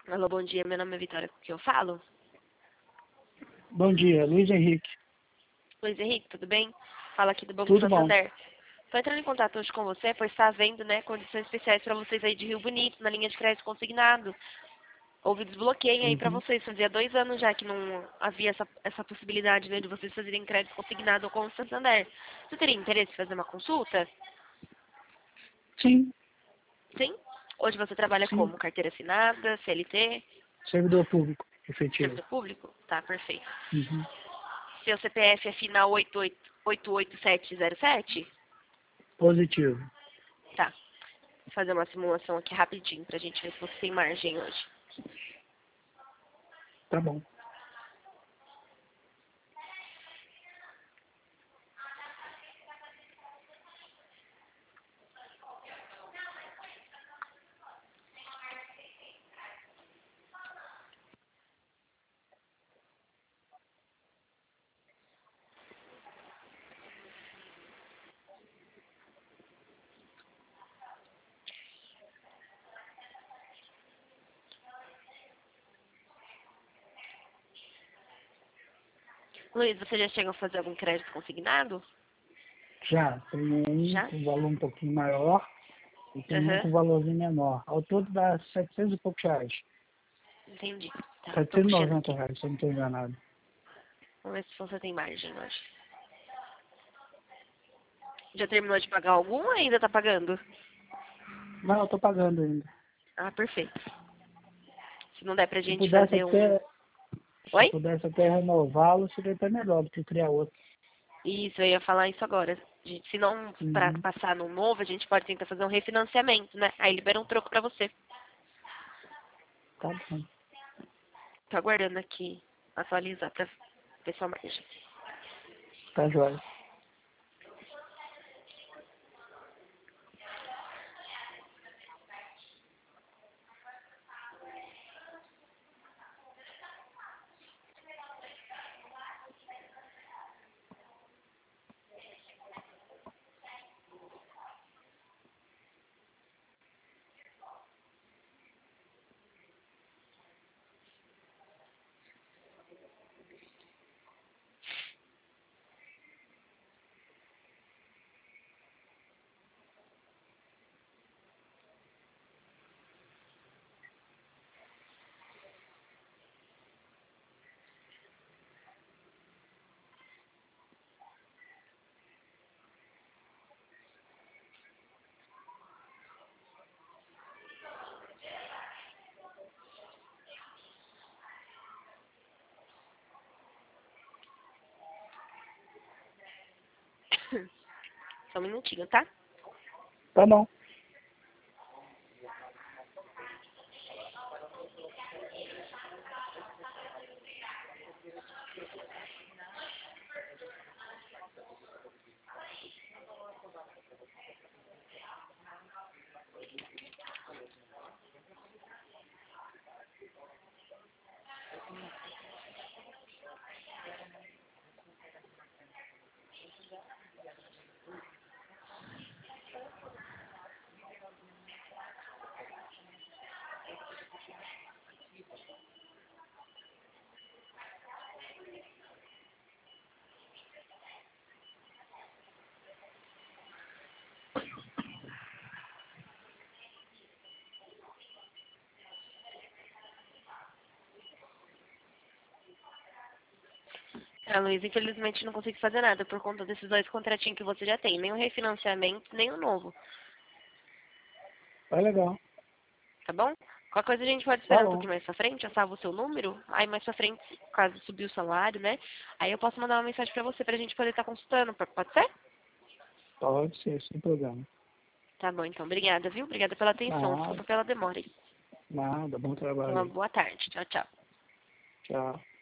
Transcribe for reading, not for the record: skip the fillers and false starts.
Alô, bom dia. Meu nome é Vitória, com quem eu falo? Bom dia, Luiz Henrique. Luiz Henrique, tudo bem? Fala aqui do Banco Tudo bom? Santander. Estou entrando em contato hoje com você, pois está havendo, né, condições especiais para vocês aí de Rio Bonito, na linha de crédito consignado. Houve desbloqueio aí para Uhum. vocês. Fazia 2 anos já que não havia essa possibilidade, né, de vocês fazerem crédito consignado com o Santander. Você teria interesse em fazer uma consulta? Sim, Sim? Hoje você trabalha sim. como? Carteira assinada, CLT, Servidor público, efetivo. servidor público? Tá, perfeito. Uhum. Seu CPF é final 88707? Positivo. Tá. Vou fazer uma simulação aqui rapidinho pra gente ver se você tem margem hoje. Tá bom. Luiz, você já chegou a fazer algum crédito consignado? Já, tem um Já? com valor um pouquinho maior e tem um Aham. com valorzinho menor. Ao todo dá 700 e poucos reais. Entendi. Tá, tô Setecentos e puxando noventa aqui. reais, se eu não estou enganado. Vamos ver se você tem margem hoje. Já terminou de pagar algum ou ainda tá pagando? Não, eu estou pagando ainda. Ah, perfeito. Se não der pra Se gente pudesse fazer um... até, se Oi? pudesse até renová-lo, seria até melhor do que criar outro. Isso, eu ia falar isso agora. Se não pra Uhum. passar no novo, a gente pode tentar fazer um refinanciamento, né? Aí libera um troco pra você. Tá bom. Tô aguardando aqui atualizar pra ver sua margem. Tá jóia. Só um minutinho, tá? Tá bom. Ah, Luiz, infelizmente não consigo fazer nada por conta desses 2 contratinhos que você já tem. Nem o refinanciamento, nem o novo. Tá legal. Tá bom? Qualquer coisa a gente pode Tá esperar um bom. pouquinho mais pra frente, eu salvo o seu número. Aí mais pra frente, caso subir o salário, né? Aí eu posso mandar uma mensagem pra você pra gente poder estar consultando. Pode ser? Pode ser, sem problema. Tá bom, então. Obrigada, viu? Obrigada pela atenção. Nada, Desculpa pela demora. nada. Bom trabalho Uma aí. boa tarde. Tchau, tchau. Tchau.